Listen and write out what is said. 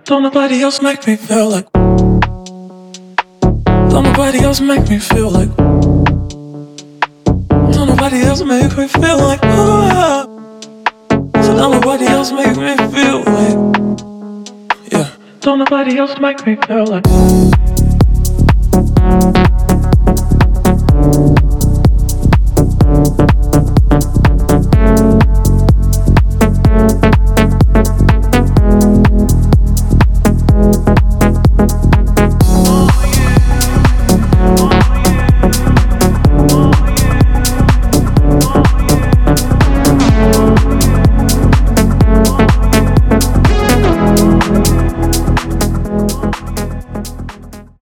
Don't nobody else make me feel like. Don't nobody else make me feel like. Don't nobody else make me feel like. Oh, so don't nobody else make me feel like. Yeah. Don't nobody else make me feel like.